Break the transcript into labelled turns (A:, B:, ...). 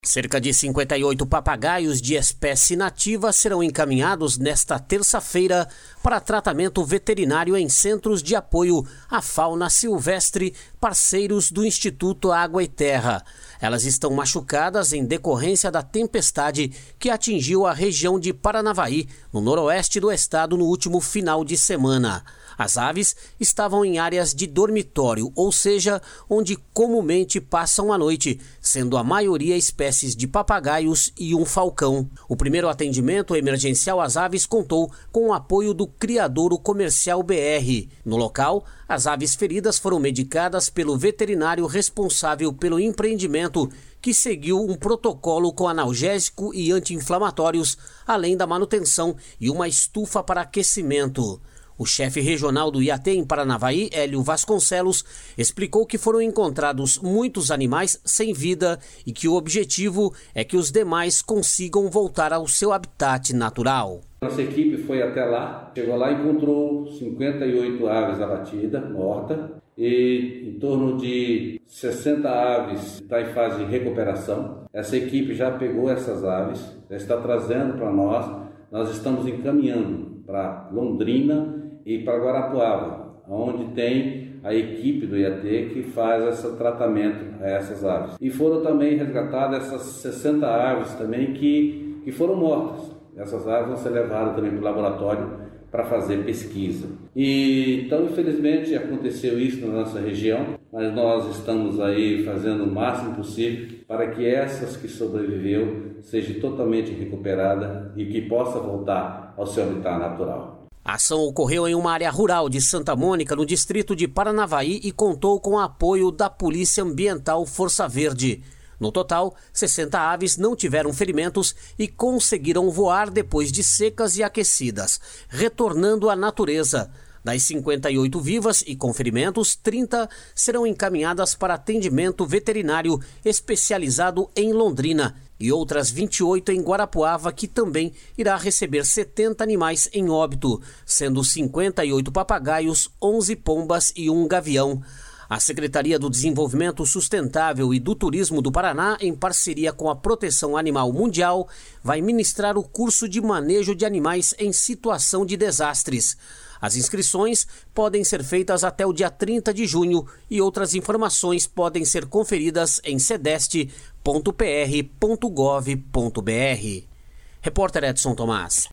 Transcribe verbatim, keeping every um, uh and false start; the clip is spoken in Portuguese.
A: Cerca de cinquenta e oito papagaios de espécie nativa serão encaminhados nesta terça-feira para tratamento veterinário em centros de apoio à fauna silvestre, parceiros do Instituto Água e Terra. Elas estão machucadas em decorrência da tempestade que atingiu a região de Paranavaí, no noroeste do estado, no último final de semana. As aves estavam em áreas de dormitório, ou seja, onde comumente passam a noite, sendo a maioria espécies de papagaios e um falcão. O primeiro atendimento emergencial às aves contou com o apoio do Criadouro Comercial B R. No local, as aves feridas foram medicadas pelo veterinário responsável pelo empreendimento, que seguiu um protocolo com analgésico e anti-inflamatórios, além da manutenção e uma estufa para aquecimento. O chefe regional do I A T em Paranavaí, Hélio Vasconcelos, explicou que foram encontrados muitos animais sem vida e que o objetivo é que os demais consigam voltar ao seu habitat natural.
B: Nossa equipe foi até lá, chegou lá e encontrou cinquenta e oito aves abatidas, mortas, e em torno de sessenta aves está em fase de recuperação. Essa equipe já pegou essas aves, já está trazendo para nós, nós estamos encaminhando para Londrina e para Guarapuava, onde tem a equipe do I A T que faz esse tratamento a essas aves. E foram também resgatadas essas sessenta aves também que, que foram mortas. Essas aves vão ser levadas também para o laboratório para fazer pesquisa. E, então, infelizmente, aconteceu isso na nossa região, mas nós estamos aí fazendo o máximo possível para que essas que sobreviveu sejam totalmente recuperadas e que possa voltar ao seu habitat natural.
A: A ação ocorreu em uma área rural de Santa Mônica, no distrito de Paranavaí, e contou com o apoio da Polícia Ambiental Força Verde. No total, sessenta aves não tiveram ferimentos e conseguiram voar depois de secas e aquecidas, retornando à natureza. Das cinquenta e oito vivas e com ferimentos, trinta serão encaminhadas para atendimento veterinário especializado em Londrina e outras vinte e oito em Guarapuava, que também irá receber setenta animais em óbito, sendo cinquenta e oito papagaios, onze pombas e um gavião. A Secretaria do Desenvolvimento Sustentável e do Turismo do Paraná, em parceria com a Proteção Animal Mundial, vai ministrar o curso de manejo de animais em situação de desastres. As inscrições podem ser feitas até o dia trinta de junho e outras informações podem ser conferidas em cedeste ponto p r ponto gov ponto b r. Repórter Edson Tomás.